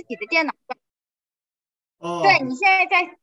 己的电脑。 哦， 对，你现在在。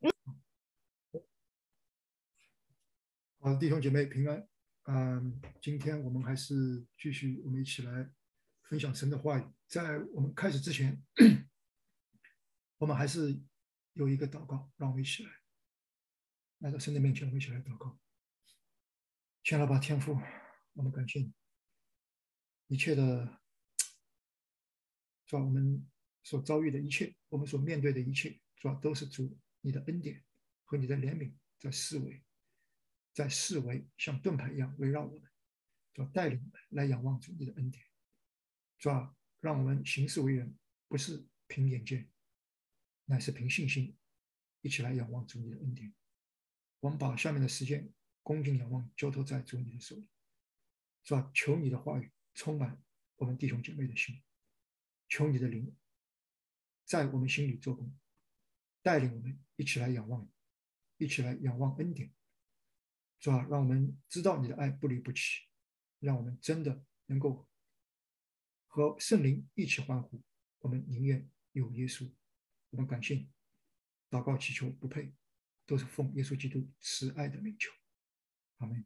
好，弟兄姐妹平安。今天我们还是继续，我们一起来分享神的话语。在我们开始之前，我们还是有一个祷告，让我们一起来到神的面前，我们一起来祷告。亲爱的天父，我们感谢你，一切的，主要我们所遭遇的一切，我们所面对的一切，主要都是主你的恩典和你的怜悯在四围像盾牌一样围绕我们，主要带领我们来仰望主你的恩典，主要让我们行事为人不是凭眼见，乃是凭信心，一起来仰望主你的恩典。我们把下面的时间恭敬仰望，交托在主你的手里，主要求你的话语充满我们弟兄姐妹的心，求你的灵在我们心里做工，带领我们一起来仰望，一起来仰望恩典。主啊，让我们知道你的爱不离不弃，让我们真的能够和圣灵一起欢呼。我们宁愿有耶稣，我们感谢你。祷告祈求不配，都是奉耶稣基督慈爱的名求。阿门。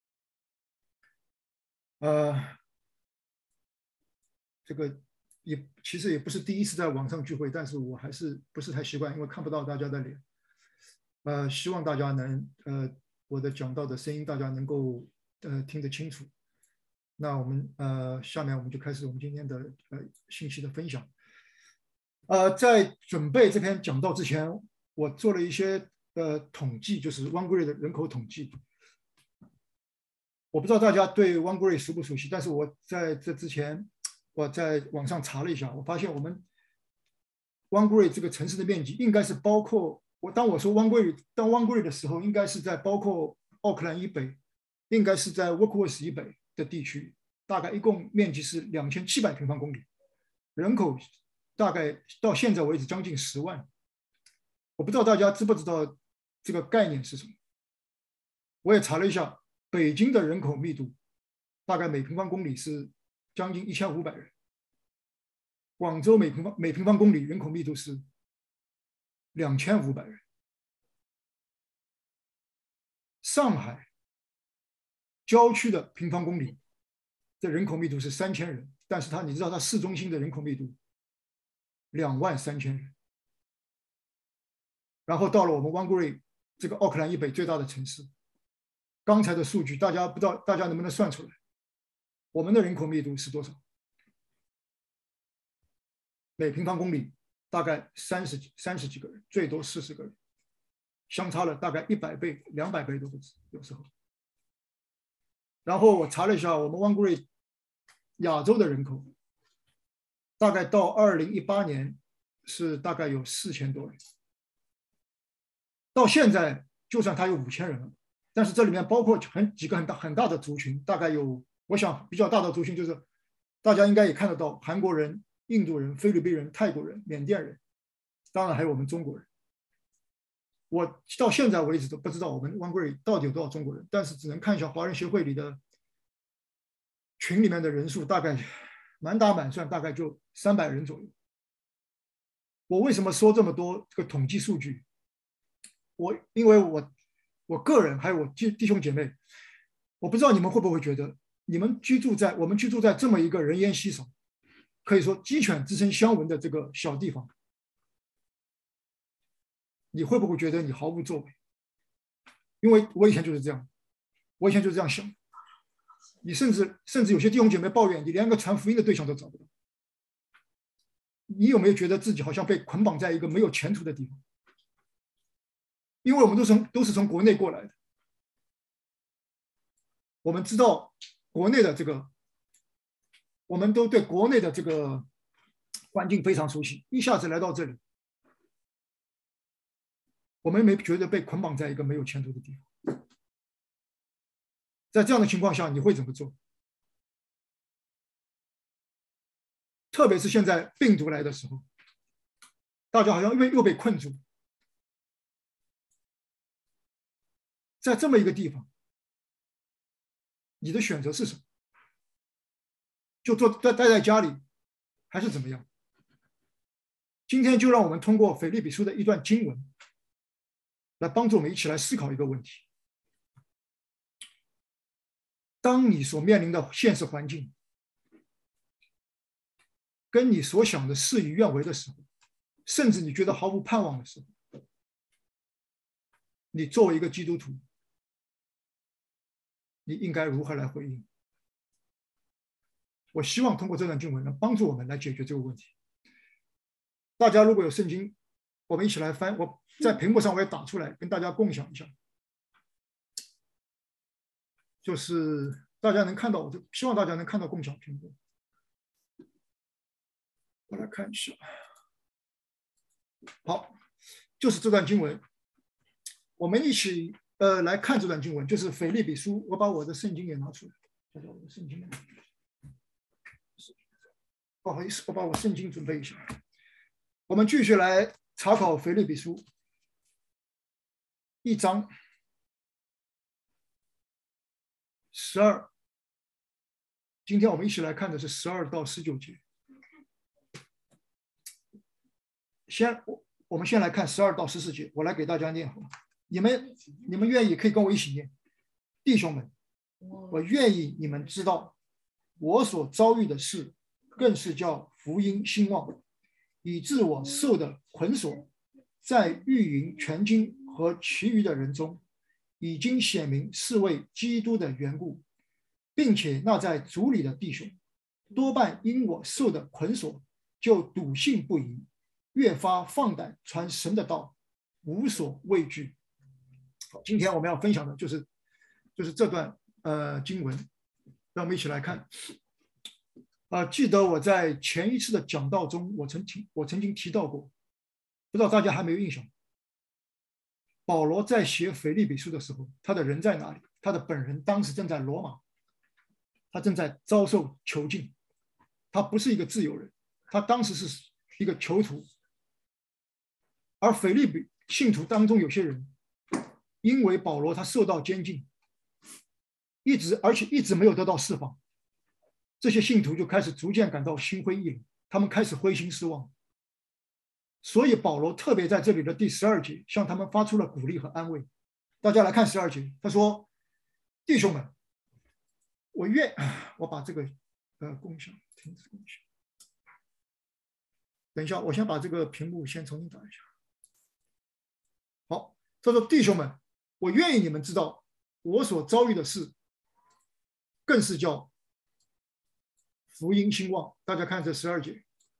这个其实也不是第一次在网上聚会，但是我还是不是太习惯，因为看不到大家的脸。希望大家能我的讲到的声音大家能够听得清楚。那我们下面我们就开始我们今天的信息的分享。在准备这篇讲道之前，我做了一些统计，就是 One Grade 的人口统计。我不知道大家对 One Grade 熟不熟悉，但是我在这之前我在网上查了一下，我发现我们 One Grade 这个城市的面积应该是包括当我说 One Grade 的时候，应该是在包括奥克兰以北，应该是在 Workforce 以北的地区，大概一共面积是2700平方公里，人口大概到现在为止将近10万。我不知道大家知不知道这个概念是什么？我也查了一下，北京的人口密度大概每平方公里是将近1500人，广州每平方公里人口密度是2500人，上海郊区的平方公里的人口密度是3000人，但是你知道它市中心的人口密度23000人。然后到了我们 One Grade 这个奥克兰以北最大的城市，刚才的数据大家不知道大家能不能算出来，我们的人口密度是多少？每平方公里大概30几个人，最多40个人，相差了大概100倍、200倍都不止，有时候。然后我查了一下，我们 One Grade 亚洲的人口，大概到2018年是大概有4000多人，到现在就算它有5000人了，但是这里面包括几个很大的族群，大概有，我想比较大的族群就是大家应该也看得到，韩国人、印度人、菲律宾人、泰国人、缅甸人，当然还有我们中国人。我到现在为止都不知道我们 One Grade 到底有多少中国人，但是只能看一下华人协会里的群里面的人数，大概满打满算大概就300人左右。我为什么说这么多这个统计数据？因为我个人还有我弟兄姐妹，我不知道你们会不会觉得，我们居住在这么一个人烟稀少，可以说鸡犬之声相闻的这个小地方，你会不会觉得你毫无作为？因为我以前就是这样，想。你甚至有些弟兄姐妹抱怨，你连个传福音的对象都找不到。你有没有觉得自己好像被捆绑在一个没有前途的地方？因为我们都是从国内过来的，我们知道国内的这个，我们都对国内的这个环境非常熟悉，一下子来到这里，我们没觉得被捆绑在一个没有前途的地方。在这样的情况下，你会怎么做？特别是现在病毒来的时候，大家好像又被困住，在这么一个地方，你的选择是什么？就待在家里，还是怎么样？ 今天就让我们通过腓立比书的一段经文，来帮助我们一起来思考一个问题：当你所面临的现实环境跟你所想的事与愿违的时候，甚至你觉得毫无盼望的时候，你作为一个基督徒，你应该如何来回应？我希望通过这段经文能帮助我们来解决这个问题。大家如果有圣经，我们一起来翻。我在屏幕上我也打出来，跟大家共享一下。就是大家能看到，我就希望大家能看到共享屏幕。我来看一下。好，就是这段经文，我们一起来看这段经文，就是腓立比书。我把我的圣经也拿出来，我的圣经。不好意思，我把我圣经准备一下。我们继续来查考腓立比书1章12。今天我们一起来看的是12到19节。我们先来看12到14节，我来给大家念好了。你们愿意可以跟我一起念。弟兄们，我愿意你们知道，我所遭遇的事，更是叫福音兴旺，以致我受的捆锁，在御营全经和其余的人中，已经显明是为基督的缘故，并且那在主里的弟兄，多半因我受的捆锁，就笃信不疑，越发放胆传神的道，无所畏惧。今天我们要分享的就是这段经文，让我们一起来看。记得我在前一次的讲道中，我曾经提到过，不知道大家还没有印象。保罗在写腓立比书的时候，他的人在哪里？他的本人当时正在罗马，他正在遭受囚禁，他不是一个自由人，他当时是一个囚徒。而腓立比信徒当中有些人，因为保罗他受到监禁，而且一直没有得到释放。这些信徒就开始逐渐感到心灰意冷，他们开始灰心失望。所以保罗特别在这里的第12节向他们发出了鼓励和安慰。大家来看12节，他说：“弟兄们，我把这个共享停止共享。等一下，我先把这个屏幕先重新打一下。好，他说：弟兄们，我愿意你们知道，我所遭遇的事，更是叫福音兴旺。大家看这12节。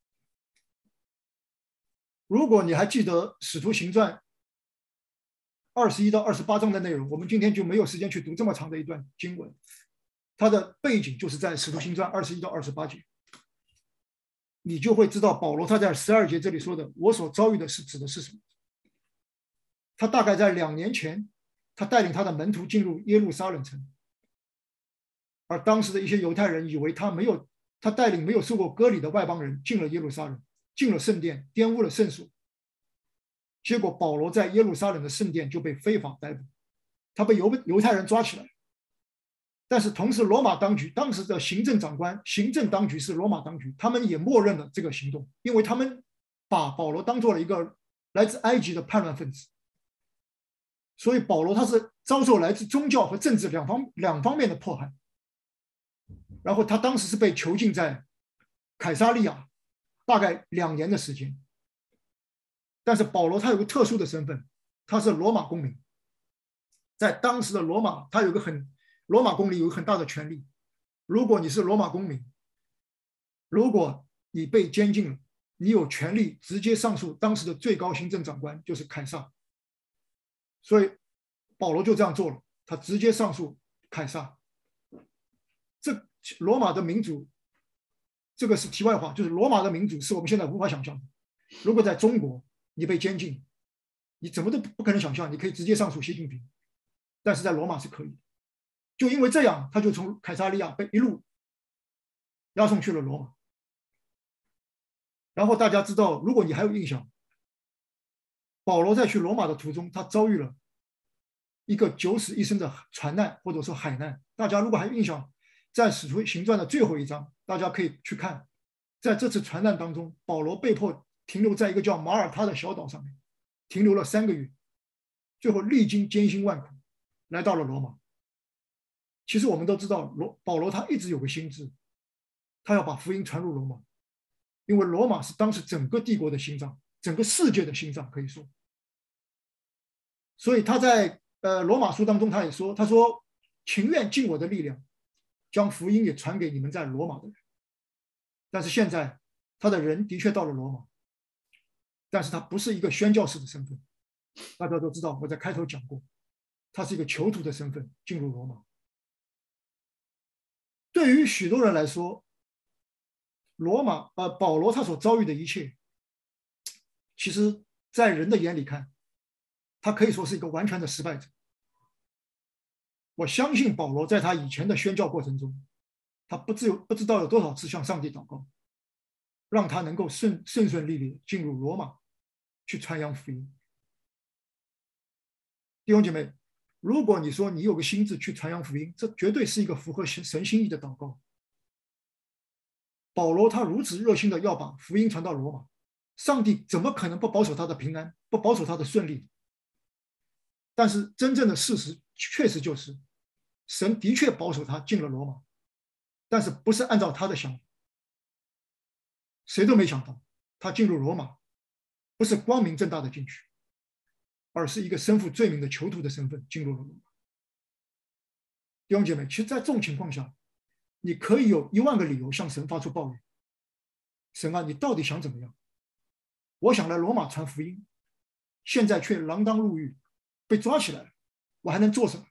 如果你还记得《使徒行传》21到28章的内容，我们今天就没有时间去读这么长的一段经文。它的背景就是在《使徒行传》21到28节，你就会知道保罗他在12节这里说的“我所遭遇的事”指的是什么。他大概在2年前，他带领他的门徒进入耶路撒冷城，而当时的一些犹太人以为他带领没有受过割礼的外邦人进了耶路撒冷，进了圣殿，玷污了圣所。结果保罗在耶路撒冷的圣殿就被非法逮捕，他被犹太人抓起来。但是同时罗马当局当时的行政长官、行政当局是罗马当局，他们也默认了这个行动，因为他们把保罗当作了一个来自埃及的叛乱分子。所以保罗他是遭受来自宗教和政治两方面的迫害。然后他当时是被囚禁在凯撒利亚，大概2年的时间。但是保罗他有个特殊的身份，他是罗马公民，在当时的罗马，罗马公民有很大的权利。如果你是罗马公民，如果你被监禁了，你有权利直接上诉当时的最高行政长官，就是凯撒。所以保罗就这样做了，他直接上诉凯撒。这罗马的民主，这个是题外话，就是罗马的民主是我们现在无法想象的。如果在中国你被监禁，你怎么都不可能想象你可以直接上诉习近平，但是在罗马是可以的。就因为这样，他就从凯撒利亚被一路押送去了罗马。然后大家知道，如果你还有印象，保罗在去罗马的途中，他遭遇了一个九死一生的船难或者说海难。大家如果还有印象，在使徒行传的最后一章，大家可以去看，在这次船难当中，保罗被迫停留在一个叫马耳他的小岛上面，停留了3个月，最后历经艰辛万苦，来到了罗马。其实我们都知道，保罗他一直有个心智，他要把福音传入罗马，因为罗马是当时整个帝国的心脏，整个世界的心脏，可以说。所以他在罗马书当中，他也说，他说情愿尽我的力量，将福音也传给你们在罗马的人。但是现在他的人的确到了罗马，但是他不是一个宣教士的身份。大家都知道，我在开头讲过，他是一个囚徒的身份进入罗马。对于许多人来说，保罗他所遭遇的一切，其实在人的眼里看，他可以说是一个完全的失败者。我相信保罗在他以前的宣教过程中，他不知道有多少次向上帝祷告，让他能够顺利地进入罗马去传扬福音。弟兄姐妹，如果你说你有个心志去传扬福音，这绝对是一个符合神心意的祷告。保罗他如此热心的要把福音传到罗马，上帝怎么可能不保守他的平安，不保守他的顺利？但是真正的事实确实就是，神的确保守他进了罗马，但是不是按照他的想法。谁都没想到，他进入罗马不是光明正大的进去，而是一个身负罪名的囚徒的身份进入了罗马。弟兄姐妹，其实在这种情况下，你可以有1万个理由向神发出抱怨。神啊，你到底想怎么样？我想来罗马传福音，现在却锒铛入狱，被抓起来了，我还能做什么？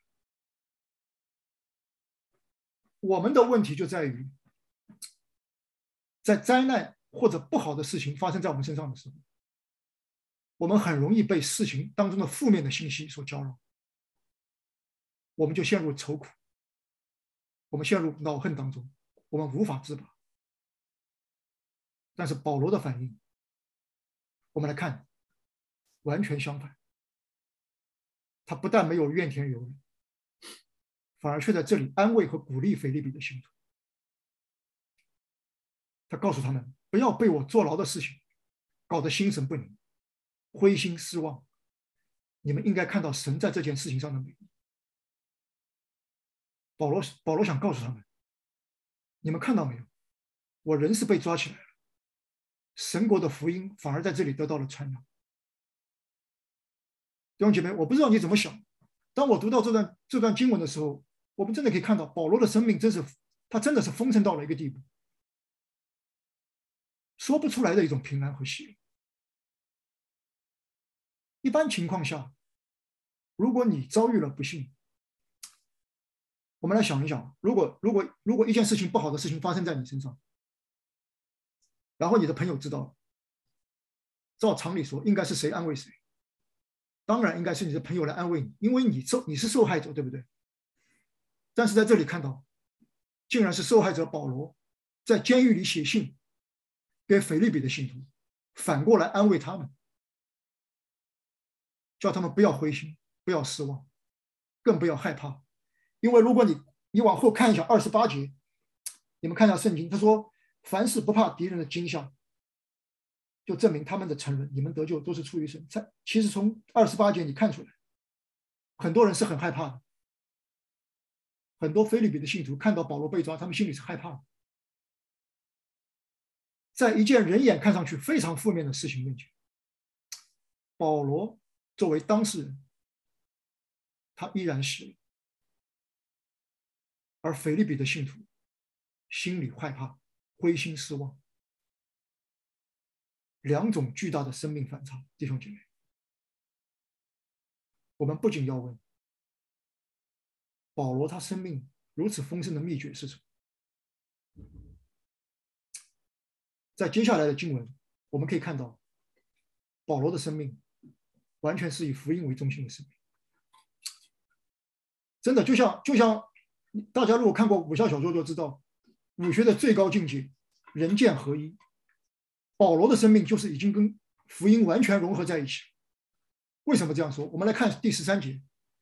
我们的问题就在于，在灾难或者不好的事情发生在我们身上的时候，我们很容易被事情当中的负面的信息所搅扰，我们就陷入愁苦，我们陷入恼恨当中，我们无法自拔。但是保罗的反应，我们来看，完全相反。他不但没有怨天尤人，反而却在这里安慰和鼓励腓立比的信徒。他告诉他们，不要被我坐牢的事情搞得心神不宁，灰心失望。你们应该看到神在这件事情上的美意。保罗想告诉他们，你们看到没有？我人是被抓起来了，神国的福音反而在这里得到了传扬。弟兄姐妹，我不知道你怎么想，当我读到这段经文的时候，我们真的可以看到保罗的生命真的是丰盛到了一个地步，说不出来的一种平安和喜悦。一般情况下，如果你遭遇了不幸，我们来想一想，如果一件事情不好的事情发生在你身上，然后你的朋友知道了，照常理说应该是谁安慰谁？当然应该是你的朋友来安慰你，因为你是受害者，对不对？但是在这里看到，竟然是受害者保罗在监狱里写信给腓立比的信徒，反过来安慰他们，叫他们不要灰心，不要失望，更不要害怕。因为如果你往后看一下28节，你们看一下圣经，他说凡事不怕敌人的惊吓，就证明他们的承认，你们得救都是出于神。其实从28节你看出来，很多人是很害怕的。很多腓立比的信徒看到保罗被抓，他们心里是害怕的。在一件人眼看上去非常负面的事情面前，保罗作为当事人，他依然是，而腓立比的信徒心里害怕，灰心失望。2种巨大的生命反差，弟兄姐妹，我们不仅要问保罗他生命如此丰盛的秘诀是什么？在接下来的经文，我们可以看到保罗的生命完全是以福音为中心的生命。真的就像大家如果看过武侠小说就知道，武学的最高境界人剑合一，保罗的生命就是已经跟福音完全融合在一起。为什么这样说？我们来看第13节，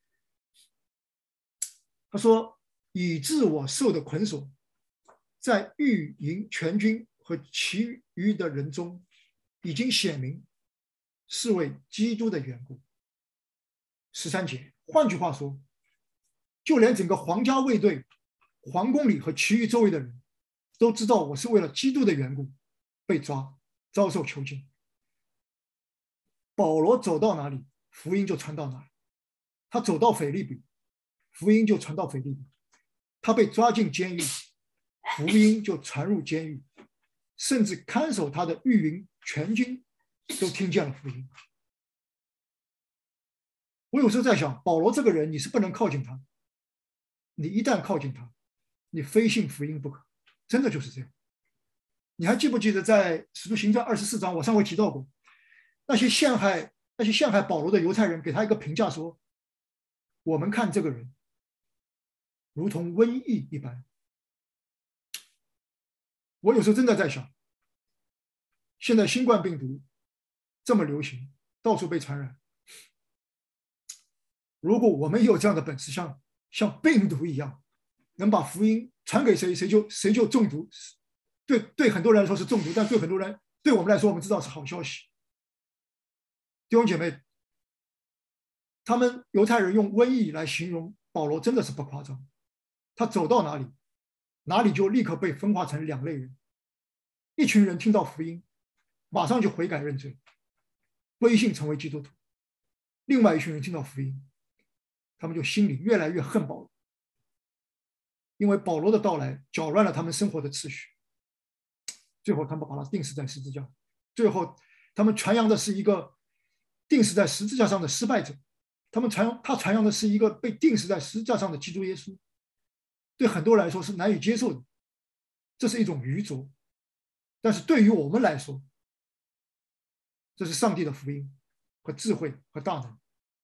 他说以致我受的捆锁，在御营全军和其余的人中已经显明是为基督的缘故。13节，换句话说，就连整个皇家卫队、皇宫里和其余周围的人都知道我是为了基督的缘故被抓，遭受囚禁。保罗走到哪里，福音就传到哪里。他走到腓立比，福音就传到腓立比；他被抓进监狱，福音就传入监狱，甚至看守他的御营全军都听见了福音。我有时候在想，保罗这个人，你是不能靠近他，你一旦靠近他，你非信福音不可，真的就是这样。你还记不记得在使徒行传24章，我上回提到过，那些陷害保罗的犹太人给他一个评价说，我们看这个人如同瘟疫一般。我有时候真的在想，现在新冠病毒这么流行，到处被传染，如果我们有这样的本事，像病毒一样，能把福音传给谁，谁就中毒。对很多人来说是中毒，但对我们来说，我们知道是好消息。弟兄姐妹，他们犹太人用瘟疫来形容保罗，真的是不夸张。他走到哪里，哪里就立刻被分化成两类人：一群人听到福音，马上就悔改认罪，归信成为基督徒；另外一群人听到福音，他们就心里越来越恨保罗，因为保罗的到来搅乱了他们生活的秩序。最后，他们把他钉死在十字架。最后，他们传扬的是一个钉死在十字架上的失败者，他传扬的是一个被钉死在十字架上的基督耶稣。对很多人来说是难以接受的，这是一种愚拙。但是对于我们来说，这是上帝的福音和智慧和大能。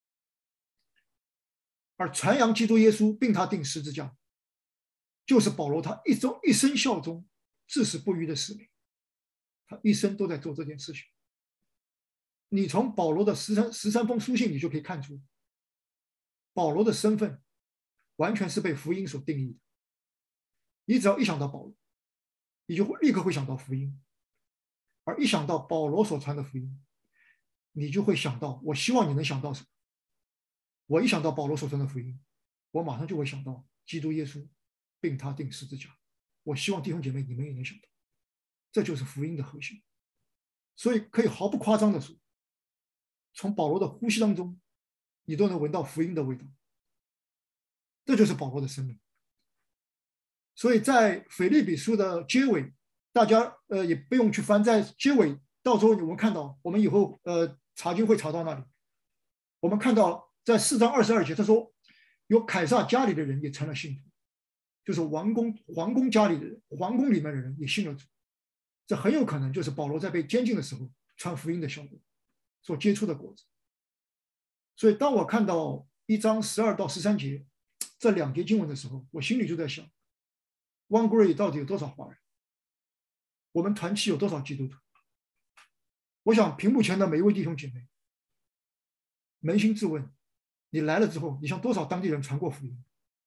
而传扬基督耶稣并他钉十字架，就是保罗他一生效忠、至死不渝的使命。他一生都在做这件事情。你从保罗的13封书信，你就可以看出，保罗的身份完全是被福音所定义的。你只要一想到保罗，你就立刻会想到福音，而一想到保罗所传的福音，你就会想到，我希望你能想到什么？我一想到保罗所传的福音，我马上就会想到基督耶稣并他钉十字架。我希望弟兄姐妹你们也能想到，这就是福音的核心。所以可以毫不夸张的说，从保罗的呼吸当中，你都能闻到福音的味道。这就是保罗的生命。所以在腓立比书的结尾，大家也不用去翻，在结尾到时候我们看到，我们以后查经会查到那里，我们看到在4章22节，他说有凯撒家里的人也成了信徒，就是皇宫家里的人，皇宫里面的人也信了主。这很有可能就是保罗在被监禁的时候传福音的效果所结出的果子。所以当我看到1章12到13节这2节经文的时候，我心里就在想， One Grade 到底有多少华人？我们团契有多少基督徒？我想屏幕前的每一位弟兄姐妹，扪心自问，你来了之后，你向多少当地人传过福音？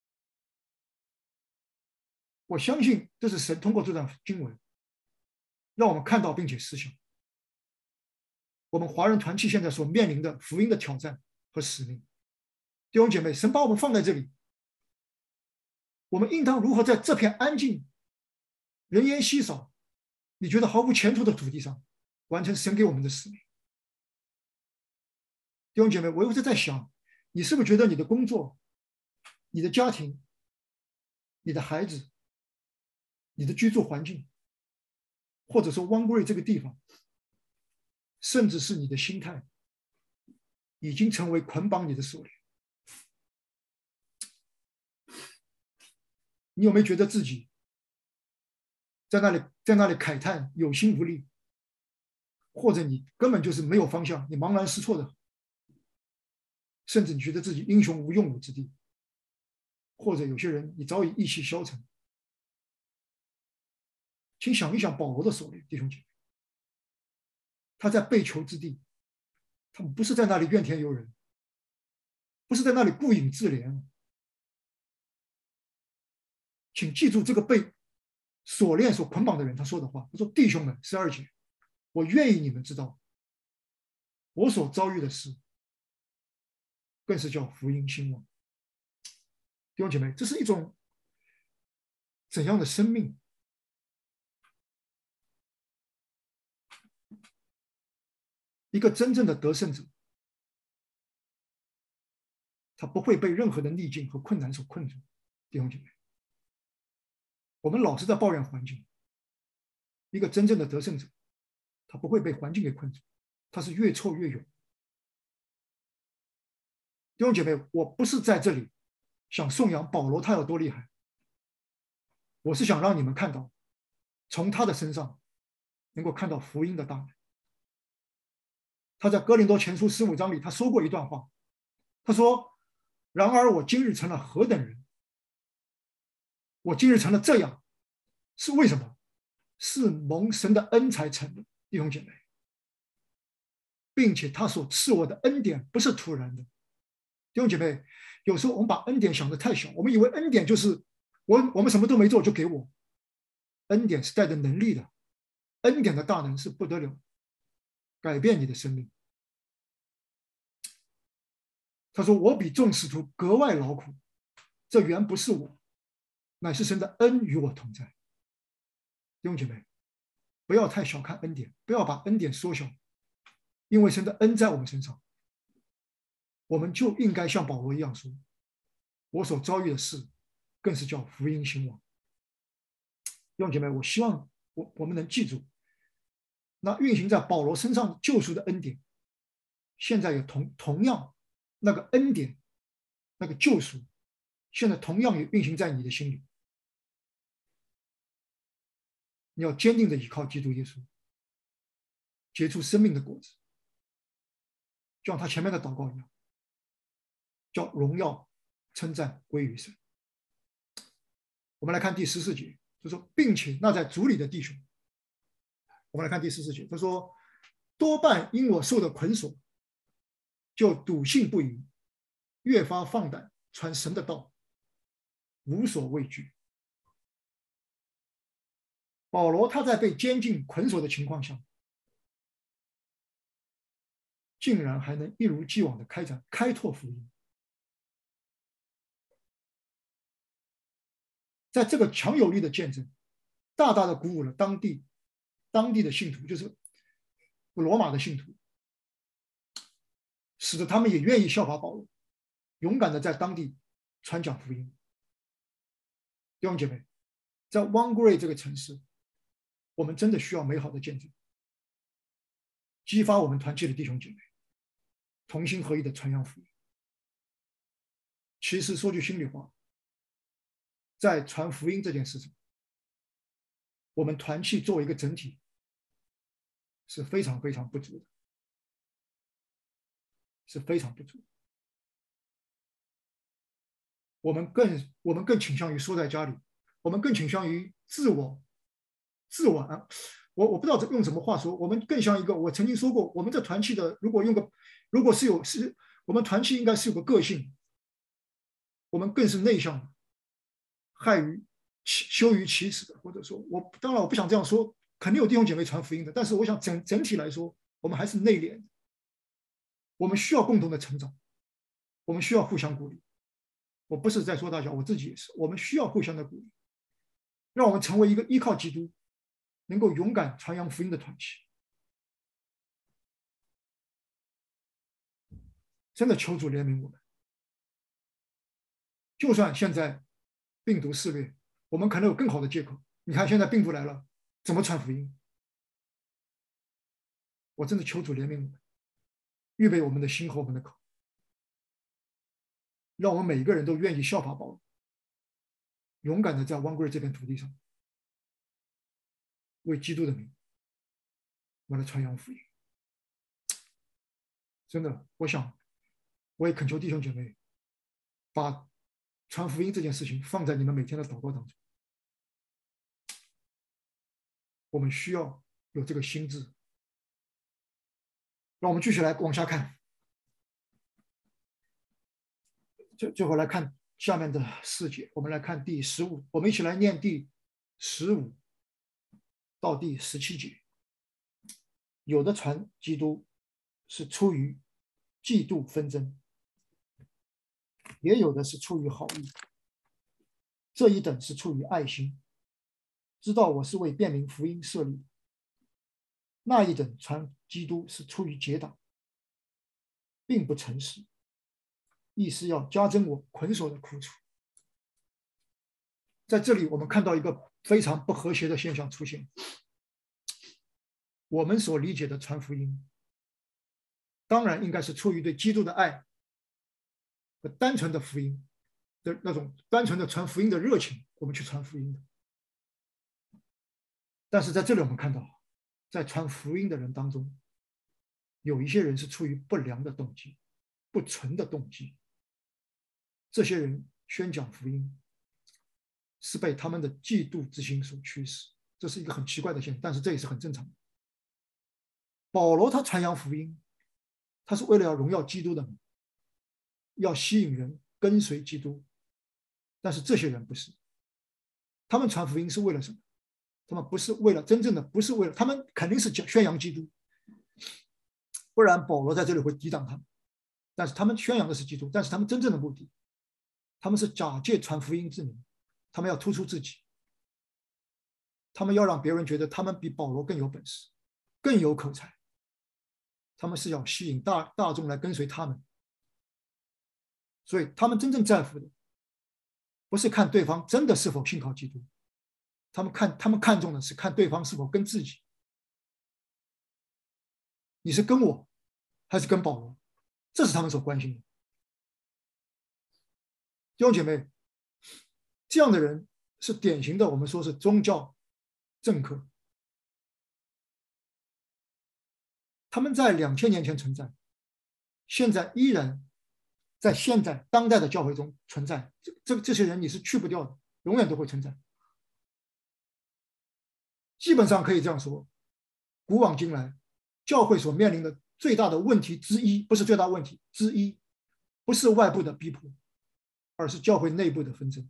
我相信这是神通过这段经文让我们看到并且思想我们华人团契现在所面临的福音的挑战和使命。弟兄姐妹，神把我们放在这里，我们应当如何在这片安静、人烟稀少、你觉得毫无前途的土地上完成神给我们的使命？弟兄姐妹，我有时在想，你是不是觉得你的工作、你的家庭、你的孩子、你的居住环境，或者说汪贵这个地方，甚至是你的心态，已经成为捆绑你的锁链？你有没有觉得自己在那里慨叹有心无力，或者你根本就是没有方向，你茫然失措的，甚至你觉得自己英雄无用武之地，或者有些人你早已意气消沉？请想一想保罗的锁链，弟兄姐妹，他在被囚之地，他们不是在那里怨天尤人，不是在那里顾影自怜。请记住这个被锁链所捆绑的人他说的话，他说：弟兄们，12节， 我愿意你们知道，我所遭遇的事，更是叫福音兴旺。弟兄姐妹，这是一种怎样的生命？一个真正的得胜者，他不会被任何的逆境和困难所困住。弟兄姐妹，我们老是在抱怨环境，一个真正的得胜者，他不会被环境给困住，他是越挫越勇。弟兄姐妹，我不是在这里想颂扬保罗他有多厉害，我是想让你们看到，从他的身上能够看到福音的大能。他在哥林多前书15章里，他说过一段话，他说：“然而我今日成了何等人？我今日成了这样，是为什么？是蒙神的恩才成的。”弟兄姐妹，并且他所赐我的恩典不是突然的。弟兄姐妹，有时候我们把恩典想得太小，我们以为恩典就是我们什么都没做就给我。恩典是带着能力的，恩典的大能是不得了，改变你的生命。他说：“我比众使徒格外劳苦，这原不是我，乃是神的恩与我同在。”弟兄姐妹，不要太小看恩典，不要把恩典缩小，因为神的恩在我们身上，我们就应该像保罗一样说：“我所遭遇的事，更是叫福音兴旺。”弟兄姐妹，我希望我们能记住，那运行在保罗身上救赎的恩典，现在也同样那个恩典，那个救赎，现在同样也运行在你的心里。你要坚定的依靠基督耶稣，结出生命的果子，就像他前面的祷告一样，叫荣耀称赞归于神。我们来看第14节，就说，并且那在主里的弟兄，我们来看第14节，他说，多半因我受的捆锁，就笃信不疑，越发放胆传神的道，无所畏惧。保罗他在被监禁捆锁的情况下，竟然还能一如既往的开拓福音。在这个强有力的见证，大大的鼓舞了当地的信徒，就是罗马的信徒，使得他们也愿意效法保罗，勇敢的在当地传讲福音。弟兄姐妹，在 One Grade 这个城市，我们真的需要美好的见证，激发我们团契的弟兄姐妹同心合意的传扬福音。其实说句心里话，在传福音这件事上，我们团契作为一个整体是非常非常不足的，是非常不足的。我们更倾向于缩在家里，我们更倾向于自我我不知道用什么话说，我们更像一个，我曾经说过，我们这团契的，如果我们团契应该是有个个性，我们更是内向的，羞于启齿的，或者说当然我不想这样说，肯定有弟兄姐妹传福音的，但是我想整体来说，我们还是内敛的。我们需要共同的成长，我们需要互相鼓励。我不是在说大小，我自己也是，我们需要互相的鼓励，让我们成为一个依靠基督，能够勇敢传扬福音的团体。真的求主怜悯我们。就算现在病毒肆虐，我们可能有更好的借口。你看现在病毒来了，怎么传福音？我真的求主怜悯我们，预备我们的心和我们的口，让我们每一个人都愿意效法保罗，勇敢的在One Grade这片土地上，为基督的名，我来传扬福音。真的，我想，我也恳求弟兄姐妹，把传福音这件事情放在你们每天的祷告当中。我们需要有这个心智。让我们继续来往下看，最后来看下面的4节，我们来看第15，我们一起来念第15到第17节。 有的传基督是出于嫉妒纷争，也有的是出于好意。这一等是出于爱心，知道我是为辨明福音设立的；那一等传基督是出于结党，并不诚实，意思要加增我捆锁的苦楚。在这里，我们看到一个非常不和谐的现象出现。我们所理解的传福音，当然应该是出于对基督的爱和单纯的福音的那种单纯的传福音的热情，我们去传福音的。但是在这里，我们看到，在传福音的人当中，有一些人是出于不良的动机、不纯的动机。这些人宣讲福音，是被他们的嫉妒之心所驱使。这是一个很奇怪的现象，但是这也是很正常的。保罗他传扬福音，他是为了要荣耀基督的，要吸引人跟随基督。但是这些人不是，他们传福音是为了什么？他们不是为了真正的，不是为了，他们肯定是宣扬基督，不然保罗在这里会抵挡他们。但是他们宣扬的是基督，但是他们真正的目的，他们是假借传福音之名，他们要突出自己，他们要让别人觉得他们比保罗更有本事，更有口才，他们是要吸引大众来跟随他们。所以他们真正在乎的不是看对方真的是否信靠基督，他们看重的是看对方是否跟自己，你是跟我还是跟保罗，这是他们所关心的。弟兄姐妹，这样的人是典型的我们说是宗教政客，他们在2000年前存在，现在依然在现在当代的教会中存在。这些人你是去不掉的，永远都会存在。基本上可以这样说，古往今来，教会所面临的最大的问题之一，不是最大问题之一，不是外部的逼迫，而是教会内部的纷争，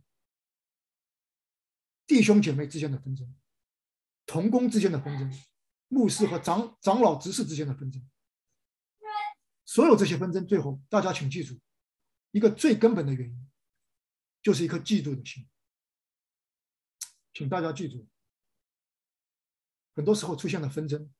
弟兄姐妹之间的纷争，同工之间的纷争，牧师和长老执事之间的纷争。所有这些纷争，最后大家请记住，一个最根本的原因，就是一颗嫉妒的心。请大家记住，很多时候出现的纷争，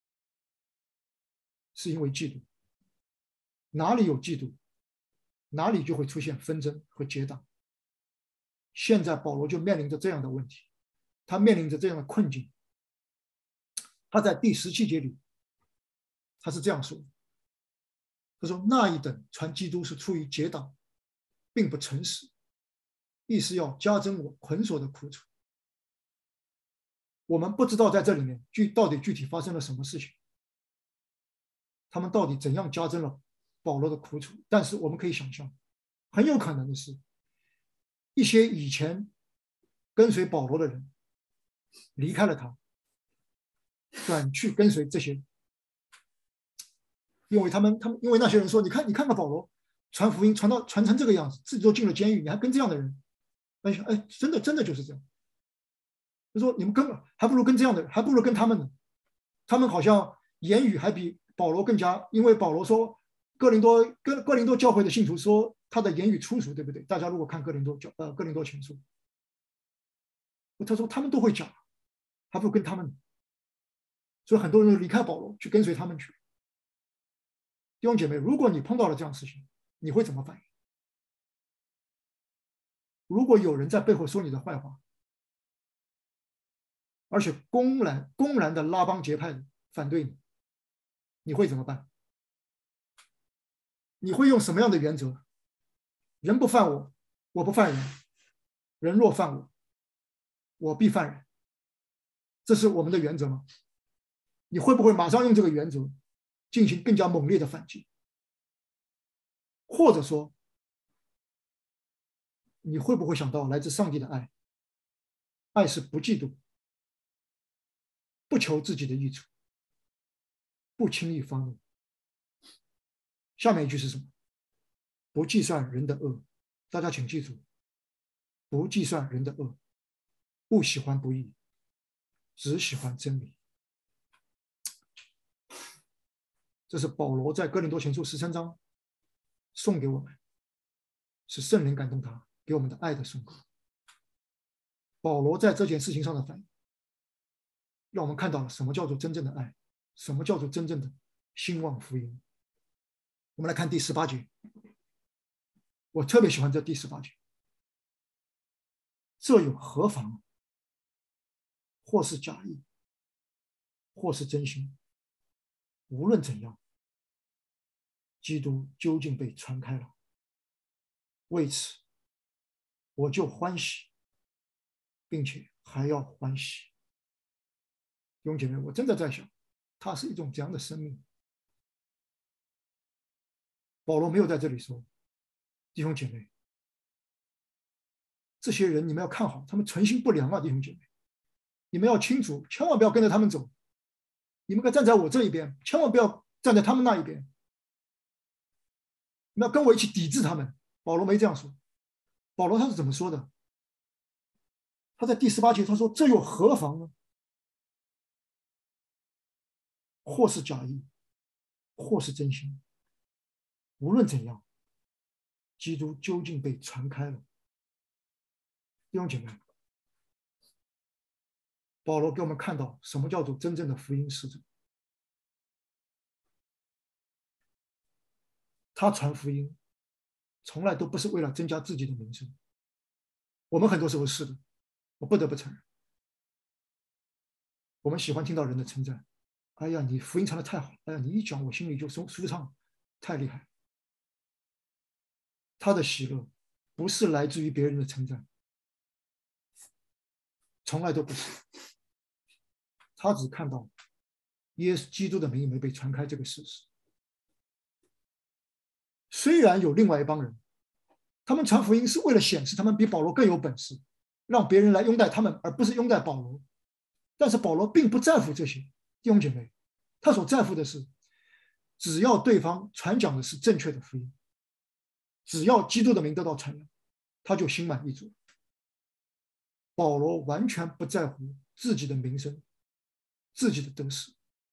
是因为嫉妒。哪里有嫉妒，哪里就会出现纷争和结党。现在保罗就面临着这样的问题，他面临着这样的困境。他在第17节里，他是这样说的，他说：“那一等传基督是出于结党，并不诚实，意思要加增我捆锁的苦楚。”我们不知道在这里面到底具体发生了什么事情，他们到底怎样加增了保罗的苦楚。但是我们可以想象，很有可能的是，一些以前跟随保罗的人离开了他，转去跟随这些，因为因为那些人说，你看看保罗传福音传成这个样子，自己都进了监狱，你还跟这样的人？哎，真的就是这样。他说你们还不如跟这样的人，还不如跟他们呢。他们好像言语还比保罗更加，因为保罗说哥林多教会的信徒说他的言语粗俗，对不对？大家如果看哥林多前书，他说他们都会讲，还不如跟他们。所以很多人离开保罗去跟随他们去。弟兄姐妹，如果你碰到了这样的事情，你会怎么反应？如果有人在背后说你的坏话，而且公然的拉帮结派的反对你，你会怎么办？你会用什么样的原则？人不犯我，我不犯人；人若犯我，我必犯人。这是我们的原则吗？你会不会马上用这个原则进行更加猛烈的反击？或者说，你会不会想到来自上帝的爱？爱是不嫉妒，不求自己的益处，不轻易发怒。下面一句是什么？不计算人的恶。大家请记住，不计算人的恶，不喜欢不义，只喜欢真理。 这是保罗在哥林多前书13章送给我们，是圣灵感动他给我们的爱的颂歌。保罗在这件事情上的反应，让我们看到了什么叫做真正的爱，什么叫做真正的兴旺福音。我们来看第18节，我特别喜欢这第18节。这有何妨？或是假意，或是真心，无论怎样，基督究竟被传开了。为此，我就欢喜，并且还要欢喜。弟兄姐妹，我真的在想，它是一种怎样的生命？保罗没有在这里说，弟兄姐妹，这些人你们要看好，他们存心不良啊，弟兄姐妹，你们要清楚，千万不要跟着他们走，你们该站在我这一边，千万不要站在他们那一边，你们要跟我一起抵制他们。保罗没这样说，保罗他是怎么说的？他在第18节他说：“这又何妨呢？或是假意，或是真心，无论怎样，基督究竟被传开了。”弟兄姐妹，保罗给我们看到什么叫做真正的福音使者。他传福音从来都不是为了增加自己的名声，我们很多时候是的，我不得不承认，我们喜欢听到人的称赞。哎呀，你福音传的太好，哎呀，你一讲我心里就舒畅，太厉害。他的喜乐不是来自于别人的称赞，从来都不是。他只看到耶稣基督的名没被传开这个事实。虽然有另外一帮人，他们传福音是为了显示他们比保罗更有本事，让别人来拥戴他们，而不是拥戴保罗。但是保罗并不在乎这些，弟兄姐妹，他所在乎的是，只要对方传讲的是正确的福音，只要基督的名得到传扬，他就心满意足。保罗完全不在乎自己的名声，自己的得失。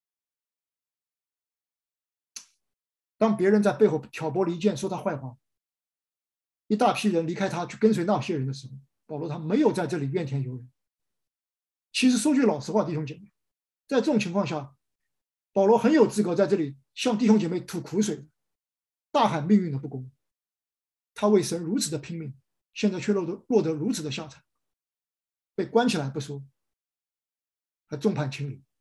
当别人在背后挑拨离间，说他坏话，一大批人离开他去跟随那些人的时候，保罗他没有在这里怨天尤人。其实说句老实话，弟兄姐妹，在这种情况下，保罗很有资格在这里向弟兄姐妹吐苦水，大喊命运的不公。他为神如此的拼命，现在却落得如此的下场，被关起来不说，还众叛亲离。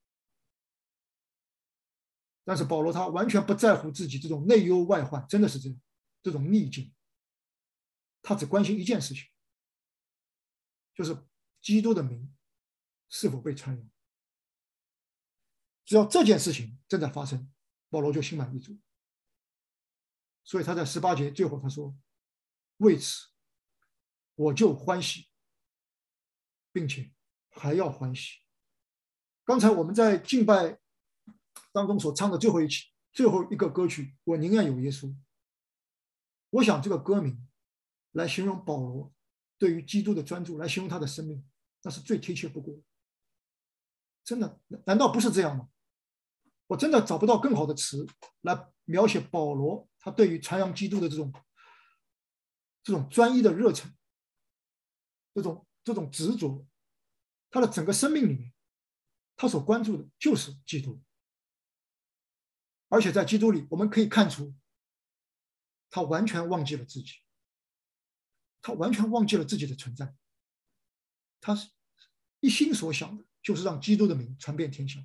但是保罗他完全不在乎自己这种内忧外患，真的是这样，这种逆境，他只关心一件事情，就是基督的名是否被传扬。只要这件事情正在发生，保罗就心满意足。所以他在18节最后他说：“为此，我就欢喜，并且还要欢喜。”刚才我们在敬拜当中所唱的最后一个歌曲《我宁愿有耶稣》，我想这个歌名来形容保罗对于基督的专注，来形容他的生命，那是最贴切不过的。真的，难道不是这样吗？我真的找不到更好的词来描写保罗他对于传扬基督的这种专一的热忱，这种执着，他的整个生命里面，他所关注的就是基督。而且在基督里，我们可以看出，他完全忘记了自己，他完全忘记了自己的存在，他一心所想的就是让基督的名传遍天下。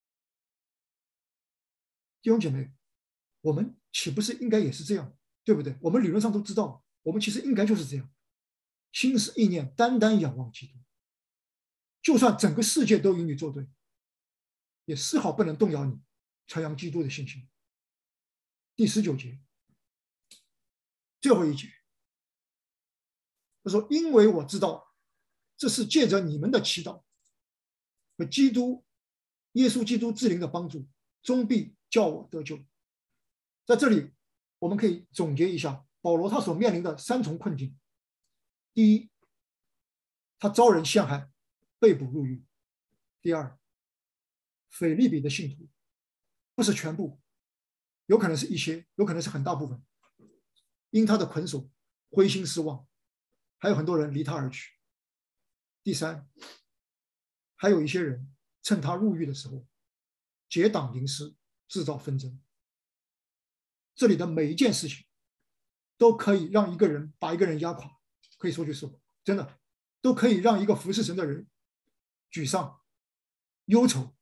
弟兄姐妹，我们岂不是应该也是这样，对不对？我们理论上都知道，我们其实应该就是这样，心思意念单单仰望基督，就算整个世界都与你作对，也丝毫不能动摇你传扬基督的信心。第19节，最后一节，他说：“因为我知道，这是借着你们的祈祷和耶稣基督至灵的帮助，终必叫我得救。”在这里，我们可以总结一下保罗他所面临的3重困境。第一，他遭人陷害，被捕入狱；第二，腓立比的信徒不是全部， 有可能是一些，有可能是很大部分，因他的捆锁灰心失望，还有很多人离他而去。第三，还有一些人趁他入狱的时候结党营私，制造纷争。这里的每一件事情都可以让一个人把一个人压垮，可以说句实话，真的都可以让一个服侍神的人沮丧、忧愁。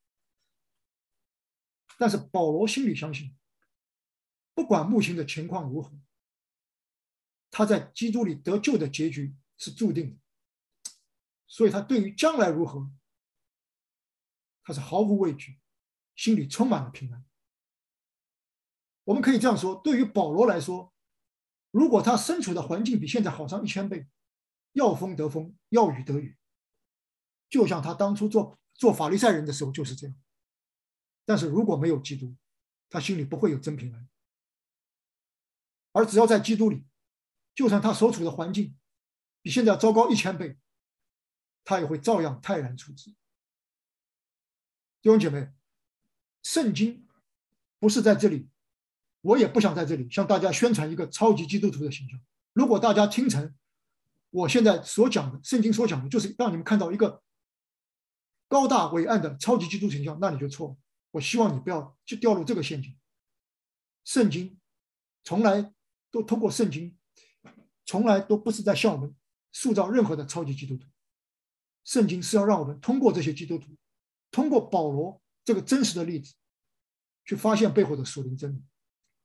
但是保罗心里相信，不管目前的情况如何，他在基督里得救的结局是注定的，所以他对于将来如何，他是毫无畏惧，心里充满了平安。我们可以这样说，对于保罗来说，如果他身处的环境比现在好上1000倍，要风得风，要雨得雨，就像他当初做法利赛人的时候就是这样。但是如果没有基督，他心里不会有真平安。而只要在基督里，就算他所处的环境比现在糟糕1000倍，他也会照样泰然处之。弟兄姐妹，圣经不是在这里，我也不想在这里向大家宣传一个超级基督徒的形象。如果大家听成我现在所讲的，圣经所讲的就是让你们看到一个高大伟岸的超级基督形象，那你就错了。我希望你不要去掉入这个陷阱。圣经从来都通过圣经，从来都不是在向我们塑造任何的超级基督徒。圣经是要让我们通过这些基督徒，通过保罗这个真实的例子，去发现背后的属灵真理。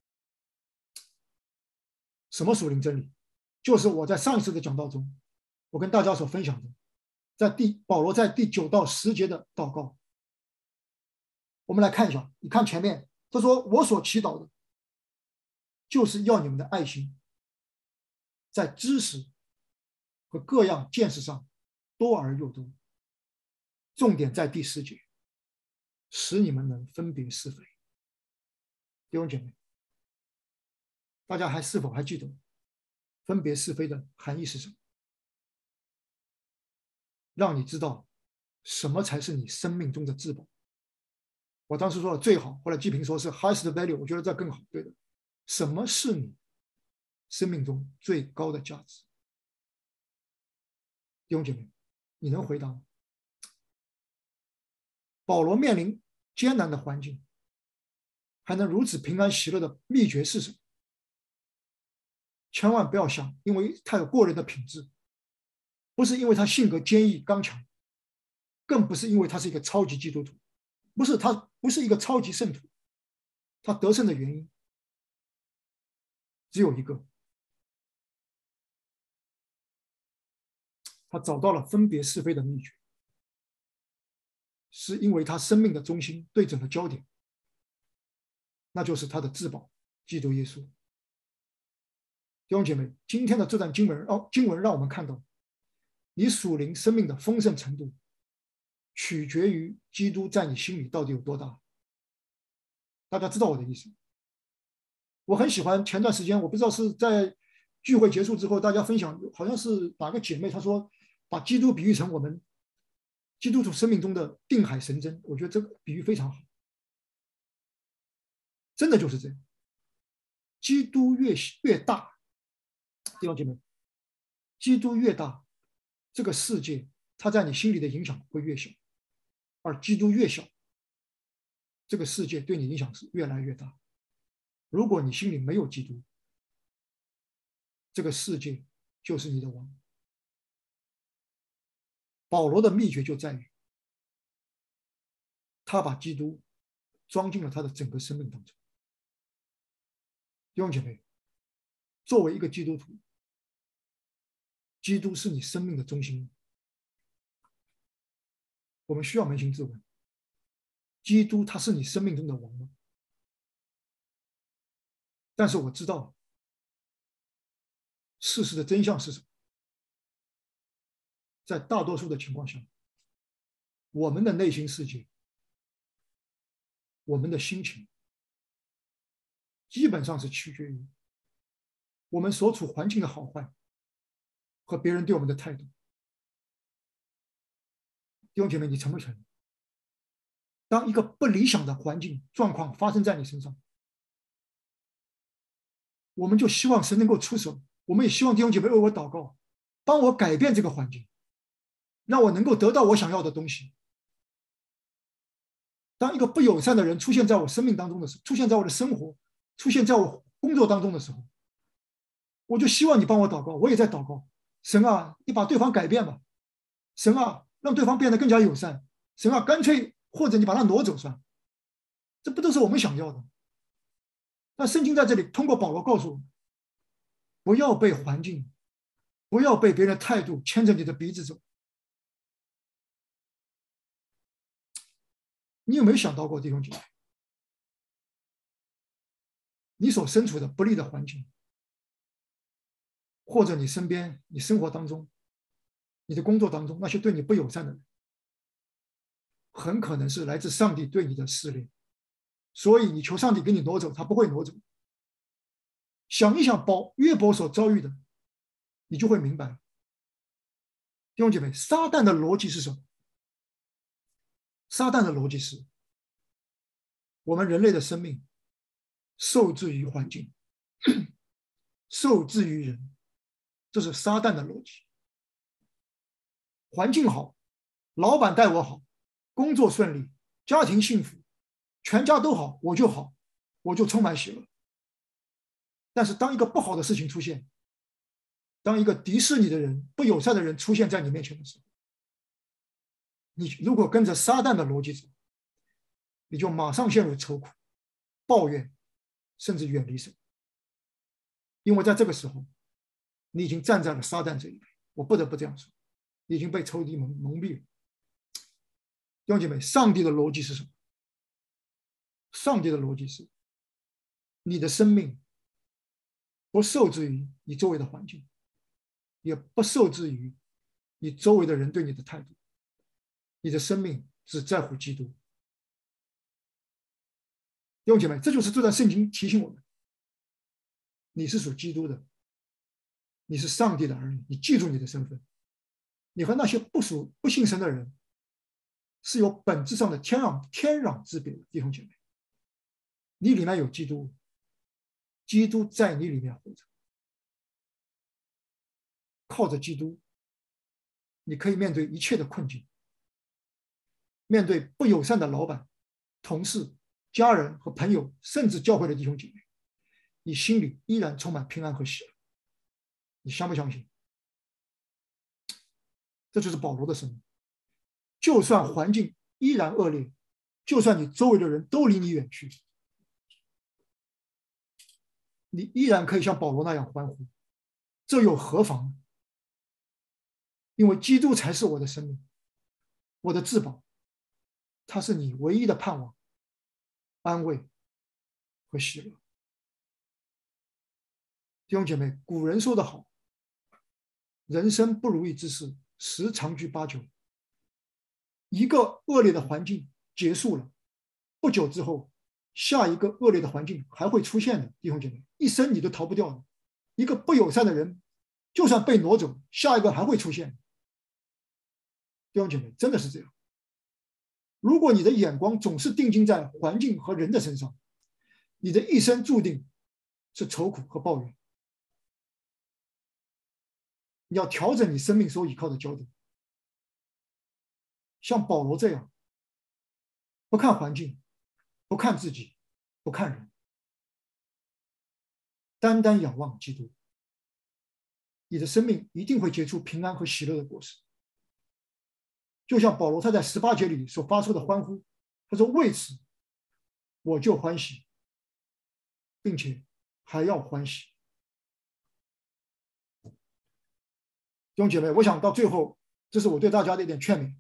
什么属灵真理？就是我在上一次的讲道中，我跟大家所分享的，保罗在第9到10节的祷告。我们来看一下，你看前面，他说：“我所祈祷的，就是要你们的爱心，在知识和各样见识上多而又多。重点在第10节，使你们能分别是非。”弟兄姐妹，大家是否还记得分别是非的含义是什么？让你知道什么才是你生命中的至宝。我当时说的最好，后来季平说是 highest value， 我觉得这更好。对的，什么是你生命中最高的价值？弟兄姐妹，你能回答吗？保罗面临艰难的环境，还能如此平安喜乐的秘诀是什么？千万不要想，因为他有过人的品质，不是因为他性格坚毅刚强，更不是因为他是一个超级基督徒，他不是一个超级圣徒。他得胜的原因只有一个，他找到了分别是非的秘诀，是因为他生命的中心对准了焦点，那就是他的至宝基督耶稣。弟兄姐妹，今天的这段经文让我们看到，你属灵生命的丰盛程度取决于基督在你心里到底有多大。大家知道我的意思？我很喜欢前段时间，我不知道是在聚会结束之后，大家分享，好像是哪个姐妹她说，把基督比喻成我们基督徒生命中的定海神针。我觉得这个比喻非常好，真的就是这样。基督越大，弟兄姐妹，基督越大，这个世界它在你心里的影响会越小；而基督越小，这个世界对你影响是越来越大。如果你心里没有基督，这个世界就是你的王。保罗的秘诀就在于，他把基督装进了他的整个生命当中。弟兄姐妹，作为一个基督徒，基督是你生命的中心。我们需要扪心自问：基督他是你生命中的王吗？但是我知道事实的真相是什么。在大多数的情况下，我们的内心世界，我们的心情，基本上是取决于我们所处环境的好坏和别人对我们的态度。弟兄姐妹，你承不承认？当一个不理想的环境状况发生在你身上， 我们就希望神能够出手，我们也希望弟兄姐妹为我祷告，帮我改变这个环境，让我能够得到我想要的东西。当一个不友善的人出现在我生命当中的时候，出现在我的生活，出现在我工作当中的时候，我就希望你帮我祷告，我也在祷告，神啊，你把对方改变吧，神啊，让对方变得更加友善，神啊，干脆或者你把他挪走算了，这不都是我们想要的？那圣经在这里通过保罗告诉我们，不要被环境，不要被别人的态度牵着你的鼻子走。你有没有想到过，弟兄姐妹，你所身处的不利的环境，或者你身边、你生活当中、你的工作当中那些对你不友善的人，很可能是来自上帝对你的试炼，所以你求上帝给你挪走，他不会挪走。想一想约伯所遭遇的，你就会明白，弟兄姐妹，撒旦的逻辑是什么？撒旦的逻辑是，我们人类的生命受制于环境，受制于人，这是撒旦的逻辑。环境好，老板待我好，工作顺利，家庭幸福，全家都好，我就好，我就充满喜乐。但是当一个不好的事情出现，当一个敌视你的人、不友善的人出现在你面前的时候，你如果跟着撒旦的逻辑走，你就马上陷入愁苦、抱怨，甚至远离神。因为在这个时候，你已经站在了撒旦这一边。我不得不这样说，你已经被仇敌蒙蔽了。弟兄姐妹，上帝的逻辑是什么？上帝的逻辑是，你的生命不受制于你周围的环境，也不受制于你周围的人对你的态度。你的生命只在乎基督。弟兄姐妹，这就是这段圣经提醒我们：你是属基督的，你是上帝的儿女，你记住你的身份。你和那些不信神的人是有本质上的天壤之别的。弟兄姐妹，你里面有基督，基督在你里面活着，靠着基督，你可以面对一切的困境，面对不友善的老板、同事、家人和朋友，甚至教会的弟兄姐妹，你心里依然充满平安和喜乐。你相不相信？这就是保罗的生命。就算环境依然恶劣，就算你周围的人都离你远去，你依然可以像保罗那样欢呼，这又何妨呢？因为基督才是我的生命，我的至宝，他是你唯一的盼望、安慰和喜乐。弟兄姐妹，古人说得好，人生不如意之事十常居八九。一个恶劣的环境结束了，不久之后，下一个恶劣的环境还会出现的。弟兄姐妹，一生你都逃不掉的。一个不友善的人，就算被挪走，下一个还会出现。弟兄姐妹，真的是这样。如果你的眼光总是定睛在环境和人的身上，你的一生注定是愁苦和抱怨。你要调整你生命所依靠的焦点，像保罗这样，不看环境，不看自己，不看人，单单仰望基督，你的生命一定会结出平安和喜乐的果实。就像保罗他在18节里所发出的欢呼，他说：“为此，我就欢喜，并且还要欢喜。”弟兄姐妹，我想到最后，这是我对大家的一点劝勉。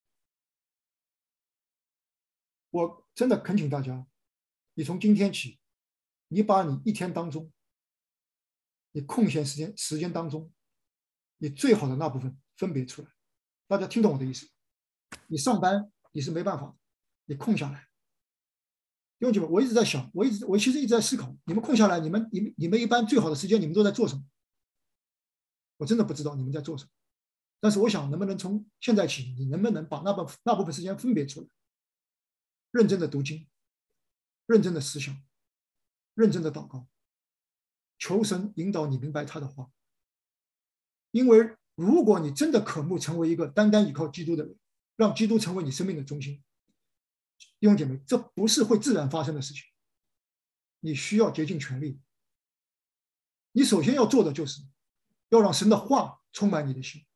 我真的恳请大家，你从今天起，你把你一天当中，你空闲时间当中，你最好的那部分分别出来。大家听懂我的意思？你上班你是没办法，你空下来。弟兄姐妹，我一直在想，我其实一直在思考，你们空下来，你们一般最好的时间你们都在做什么？我真的不知道你们在做什么。但是我想，能不能从现在起，你能不能把那部分时间分别出来，认真的读经，认真的思想，认真的祷告， 求神引导你明白他的话。因为如果你真的渴慕成为一个单单依靠基督的人，让基督成为你生命的中心，弟兄姐妹，这不是会自然发生的事情，你需要竭尽全力。你首先要做的就是要让神的话充满你的心，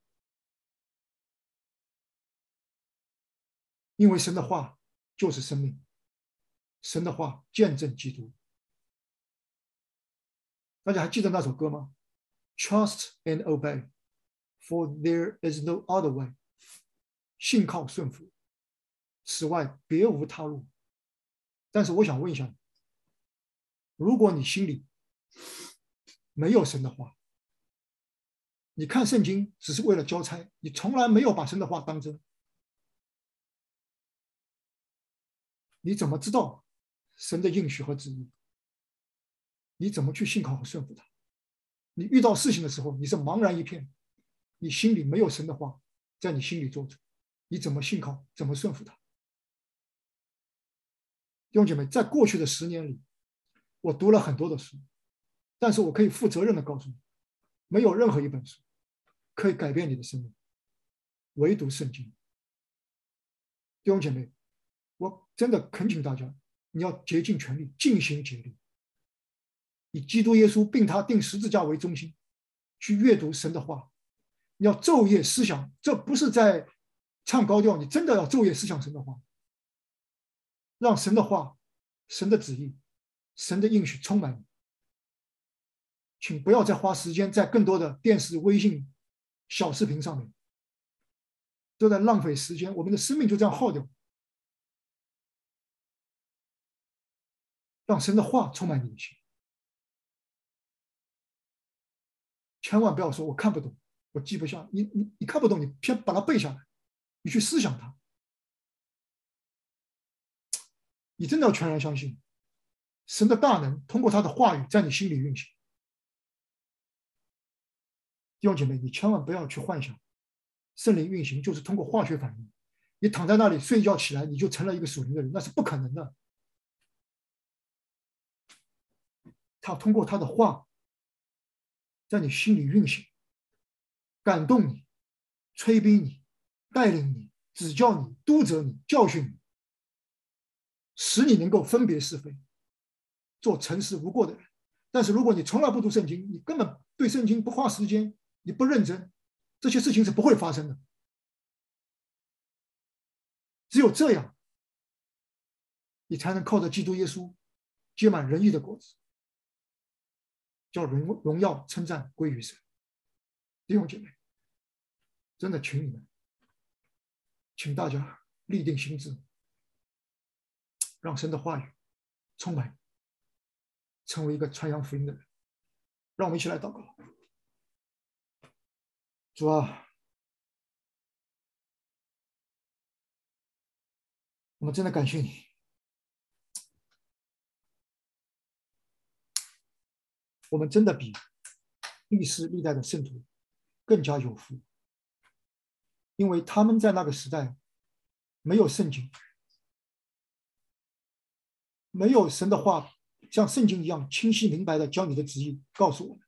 因为神的话就是生命，神的话见证基督。大家还记得那首歌吗？ Trust and obey, for there is no other way. 信靠顺服，此外别无他路。但是我想问一下，如果你心里没有神的话，你看圣经只是为了交差，你从来没有把神的话当真，你怎么知道神的应许和旨意？你怎么去信靠和顺服他？你遇到事情的时候，你是茫然一片，你心里没有神的话在你心里做主，你怎么信靠，怎么顺服他？弟兄姐妹，在过去的10年里，我读了很多的书，但是我可以负责任的告诉你，没有任何一本书可以改变你的生命，唯独圣经。弟兄姐妹，我真的恳请大家，你要竭尽全力，尽心竭力，以基督耶稣并他钉十字架为中心，去阅读神的话。你要昼夜思想，这不是在唱高调，你真的要昼夜思想神的话，让神的话、神的旨意、神的应许充满你。请不要再花时间在更多的电视、微信、小视频上面，都在浪费时间，我们的生命就这样耗掉。让神的话充满你的心，千万不要说我看不懂，我记不下。你看不懂，你偏把它背下来，你去思想它。你真的要全然相信神的大能通过他的话语在你心里运行。弟兄姐妹，你千万不要去幻想圣灵运行就是通过化学反应，你躺在那里睡一觉起来你就成了一个属灵的人，那是不可能的。他通过他的话在你心里运行，感动你，催逼你，带领你，指教你，督责你，教训你，使你能够分别是非，做诚实无过的人。但是如果你从来不读圣经，你根本对圣经不花时间，你不认真，这些事情是不会发生的。只有这样，你才能靠着基督耶稣结满仁义的果子，叫荣耀称赞归于神。弟兄姐妹，真的请你们，请大家立定心志，让神的话语充满，成为一个传扬福音的人。让我们一起来祷告。主啊，我们真的感谢你，我们真的比历世历代的圣徒更加有福，因为他们在那个时代没有圣经，没有神的话像圣经一样清晰明白的将你的旨意告诉我们。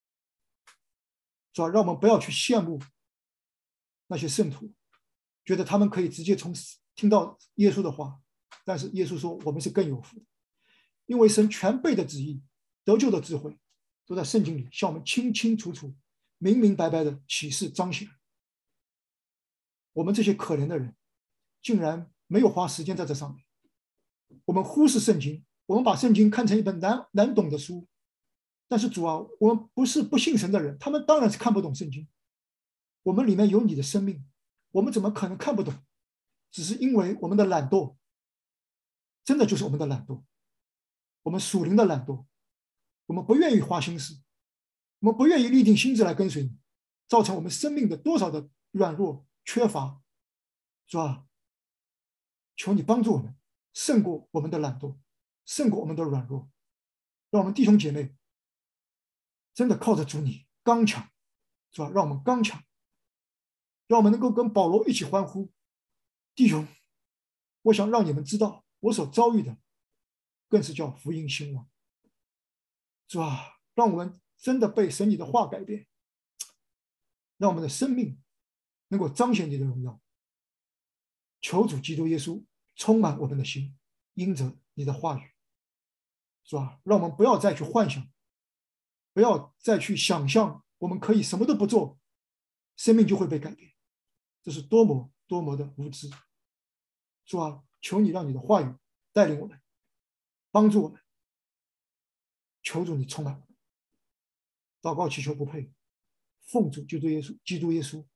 主啊，让我们不要去羡慕那些圣徒，觉得他们可以直接从听到耶稣的话，但是耶稣说我们是更有福的，因为神全备的旨意、得救的智慧都在圣经里向我们清清楚楚、明明白白的启示彰显。我们这些可怜的人竟然没有花时间在这上面，我们忽视圣经，我们把圣经看成一本难懂的书。但是主啊，我们不是不信神的人，他们当然是看不懂圣经。我们里面有你的生命，我们怎么可能看不懂？只是因为我们的懒惰，真的就是我们的懒惰，我们属灵的懒惰，我们不愿意花心思，我们不愿意立定心志来跟随你，造成我们生命的多少的软弱缺乏。主啊，求你帮助我们胜过我们的懒惰，胜过我们的软弱，让我们弟兄姐妹真的靠着主你刚强，是吧？让我们刚强，让我们能够跟保罗一起欢呼。弟兄，我想让你们知道，我所遭遇的更是叫福音兴旺。是吧？ 让我们真的被神你的话改变，让我们的生命能够彰显你的荣耀。求主基督耶稣充满我们的心，因着你的话语，是吧？让我们不要再去幻想，不要再去想象我们可以什么都不做，生命就会被改变。这是多么多么的无知，是吧？求你让你的话语带领我们，帮助我们。求主你充满我们，祷告祈求不配，奉主基督耶稣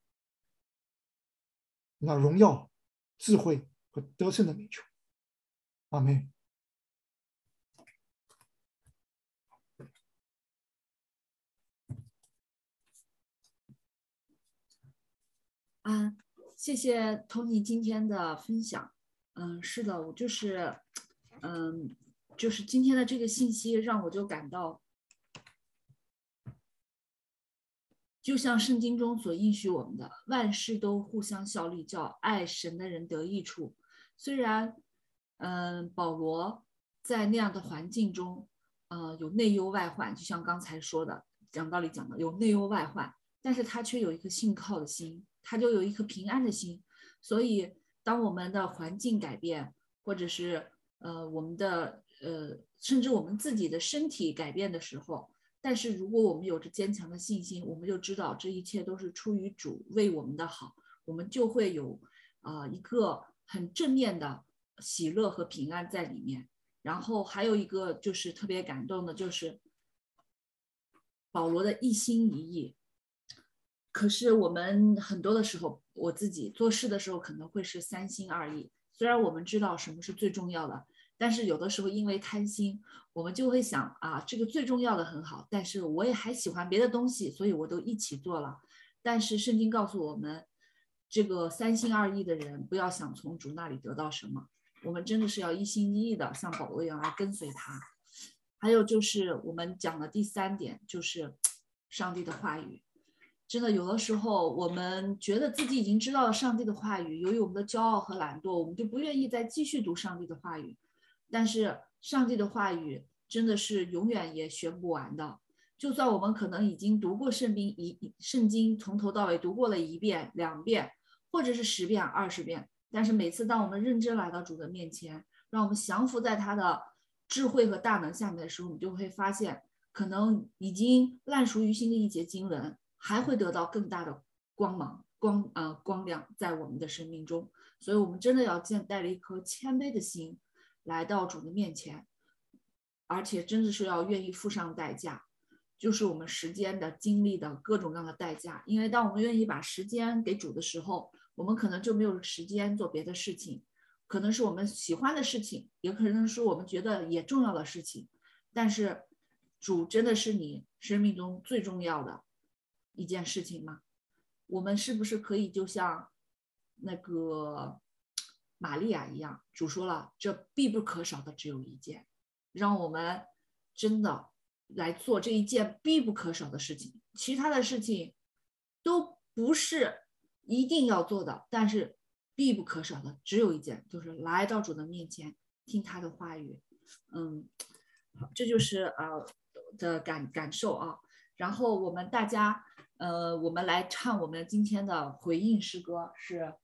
那荣耀、智慧和得胜的名求，阿门。 谢谢 Tony 今天的分享。是的，我就是，就是今天的这个信息让我就感到，就像圣经中所应许我们的，万事都互相效力，叫爱神的人得益处。虽然，保罗在那样的环境中，有内忧外患，就像刚才说的，讲道理讲的有内忧外患，但是他却有一颗信靠的心，他就有一颗平安的心。所以，当我们的环境改变，或者是我们的甚至我们自己的身体改变的时候，但是如果我们有着坚强的信心，我们就知道这一切都是出于主为我们的好，我们就会有一个很正面的喜乐和平安在里面。然后还有一个就是特别感动的，就是保罗的一心一意。可是我们很多的时候，我自己做事的时候可能会是三心二意。虽然我们知道什么是最重要的，但是有的时候因为贪心，我们就会想这个最重要的很好，但是我也还喜欢别的东西，所以我都一起做了。但是圣经告诉我们，这个三心二意的人不要想从主那里得到什么，我们真的是要一心一意的像保罗一样来跟随他。还有就是我们讲的第3点，就是上帝的话语。真的有的时候我们觉得自己已经知道了上帝的话语，由于我们的骄傲和懒惰，我们就不愿意再继续读上帝的话语。但是上帝的话语真的是永远也学不完的，就算我们可能已经读过圣经从头到尾读过了1遍、2遍，或者是10遍、20遍，但是每次当我们认真来到主的面前，让我们降服在他的智慧和大能下面的时候，你就会发现可能已经烂熟于心的一节经文还会得到更大的光亮在我们的生命中。所以我们真的要带着一颗谦卑的心来到主的面前，而且真的是要愿意付上代价，就是我们时间的、精力的各种各样的代价。因为当我们愿意把时间给主的时候，我们可能就没有时间做别的事情，可能是我们喜欢的事情，也可能是我们觉得也重要的事情。但是主真的是你生命中最重要的一件事情吗？我们是不是可以就像那个玛利亚一样，主说了，这必不可少的只有一件，让我们真的来做这一件必不可少的事情，其他的事情都不是一定要做的，但是必不可少的只有一件，就是来到主的面前听他的话语。这就是的感受啊。然后我们大家我们来唱我们今天的回应诗歌，是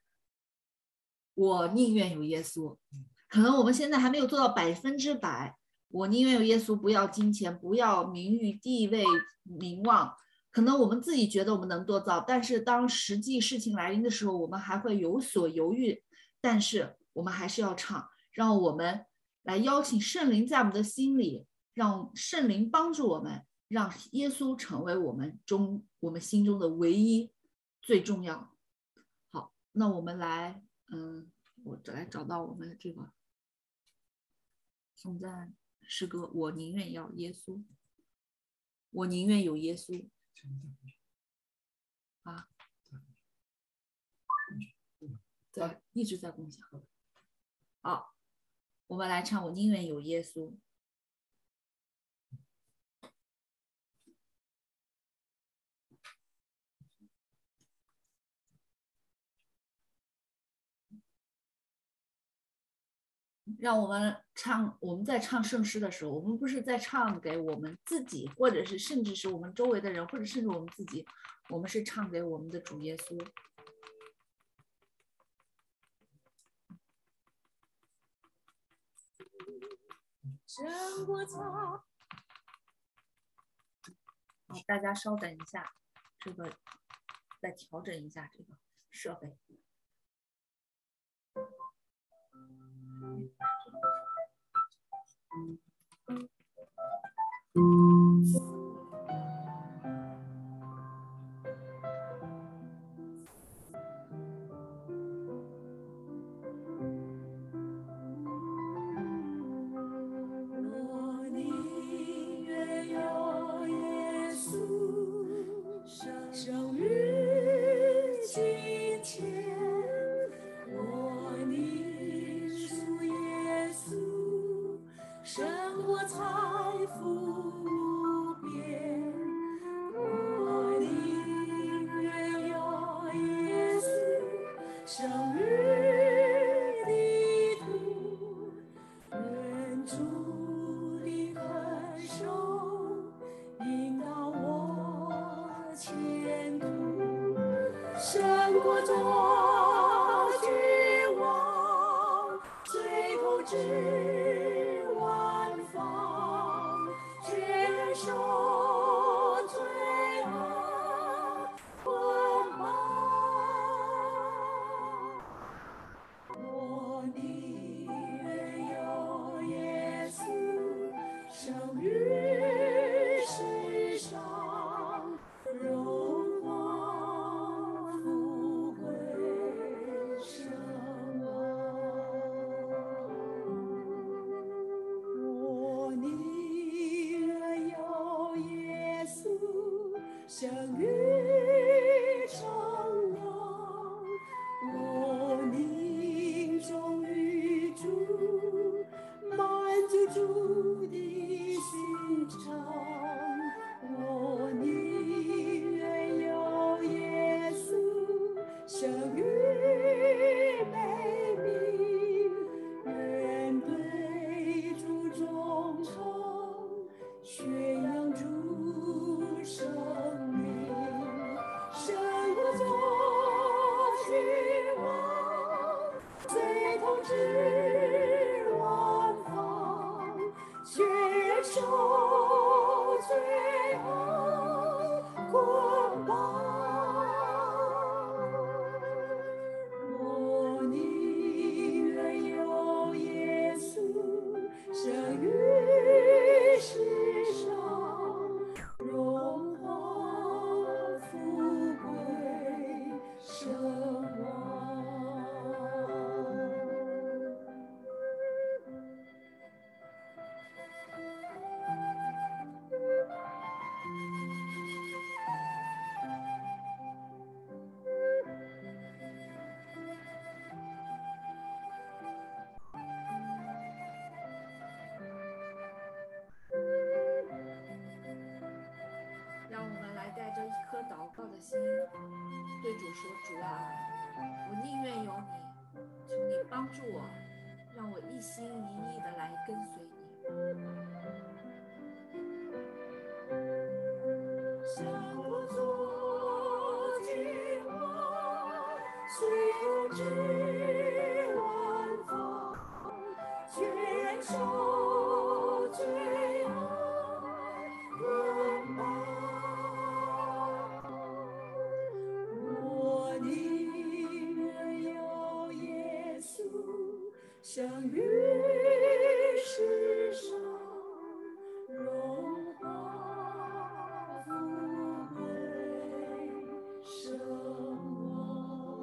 我宁愿有耶稣。可能我们现在还没有做到100%，我宁愿有耶稣，不要金钱，不要名誉、地位、名望。可能我们自己觉得我们能做到，但是当实际事情来临的时候，我们还会有所犹豫。但是我们还是要唱，让我们来邀请圣灵在我们的心里，让圣灵帮助我们，让耶稣成为我们心中的唯一最重要。好，那我们来我来找到我们这个颂赞诗歌，我宁愿要耶稣，我宁愿有耶稣啊，对，一直在共享。好，我们来唱我宁愿有耶稣。让我们我们在唱圣诗的时候，我们不是在唱给我们自己，或者是甚至是我们周围的人，或者甚至我们自己，我们是唱给我们的主耶稣。好，大家稍等一下，这个再调整一下这个设备。让我们来带着一颗祷告的心，对主说：主啊，我宁愿有你，求你帮助我，让我一心一意的来跟随你。向我走进我随之万方，全受最爱捆绑。我宁愿有耶稣，相遇世上荣华富贵生活。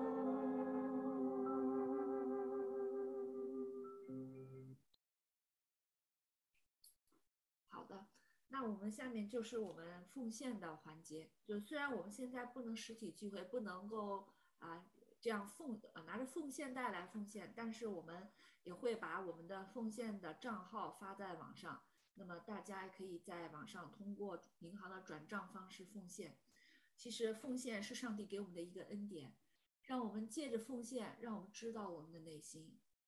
好的，那我们下面就是我们奉献的环节。就虽然我们现在不能实体聚会，不能够这样拿着奉献袋来奉献，但是我们也会把我们的奉献的账号发在网上，那么大家可以在网上通过银行的转账方式奉献。其实奉献是上帝给我们的一个恩典，让我们借着奉献，让我们知道我们的内心，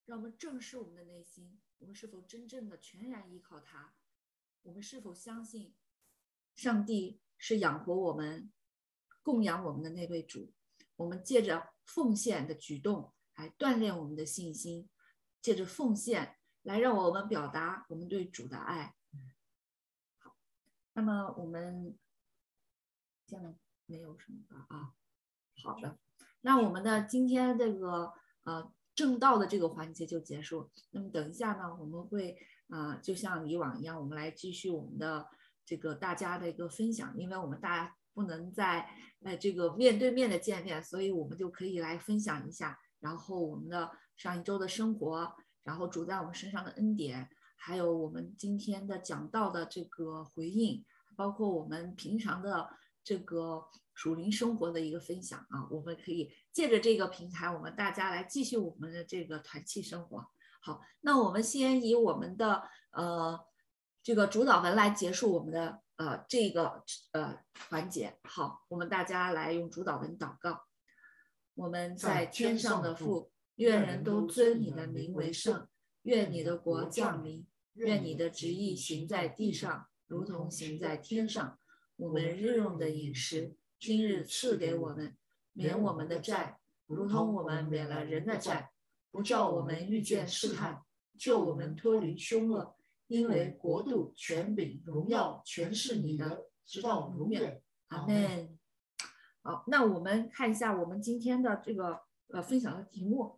让我们正视我们的内心，我们是否真正的全然依靠他？我们是否相信上帝是养活我们、供养我们的那位主？我们借着奉献的举动来锻炼我们的信心，借着奉献来让我们表达我们对主的爱。好，那么我们现在没有什么吧啊？好的，那我们的今天这个正道的这个环节就结束。那么等一下呢，我们会就像以往一样，我们来继续我们的这个大家的一个分享，因为我们大家不能在这个面对面的见面，所以我们就可以来分享一下，然后我们的上一周的生活，然后主在我们身上的恩典，还有我们今天的讲道的这个回应，包括我们平常的这个属灵生活的一个分享啊，我们可以借着这个平台，我们大家来继续我们的这个团契生活。好，那我们先以我们的这个主导文来结束我们的这个环节。好，我们大家来用主导文祷告。我们在天上的父，愿人都尊你的名为圣，愿你的国降临，愿你的旨意行在地上，如同行在天上。我们日用的饮食，今日赐给我们，免我们的债，如同我们免了人的债，不叫我们遇见试探，救我们脱离凶恶。因为国度、权柄、荣耀全是你的，直到永远。阿们。好，那我们看一下我们今天的这个分享的题目。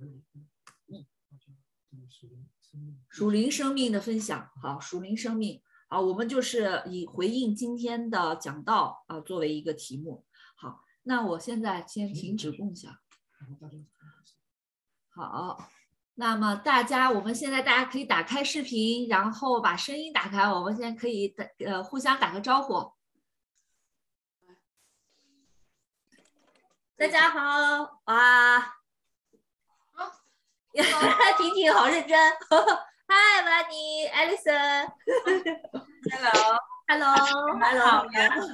属灵生命的分享。好，属灵生命。好，我们就是以回应今天的讲道作为一个题目。好，那我现在先停止共享。好，那么我们现在大家可以打开视频，然后把声音打开，我们现在可以互相打个招呼。大家好，哇，婷婷好认真。Hi Manny, Alison. Hello.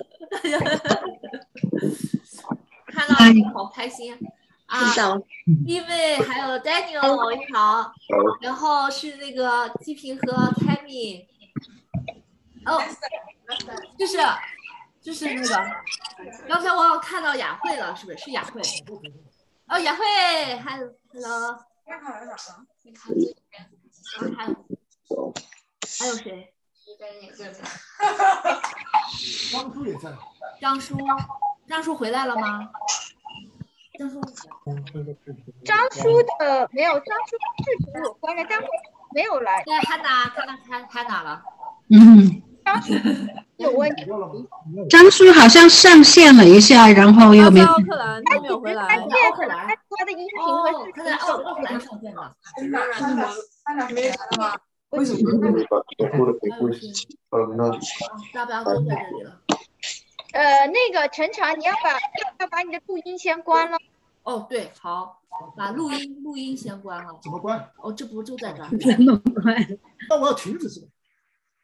看到你好开心啊！因为还有 Daniel 你好，然后是那个季平和 Tammy。哦，就是那个，刚才我看到雅慧了，是不是？是雅慧。哦，雅慧 ，Hello。你看这边。还有谁？ 张叔也在。 张叔回来了吗？ 张叔的没有，张叔视频有关的，张叔没有来。 对，汉娜了。 张叔有问题。 张叔好像上线了一下，然后又没有。 奥克兰他没有回来。 他的音频和视频他在奥克兰上线的。 没来了吗？ 为什么？ 大家都在这里了。 那个陈长，你要把你的录音先关了。 哦，对，好，把录音先关了。 怎么关？ 哦，这不就在这儿？ 怎么关？ 那我要停止是吧？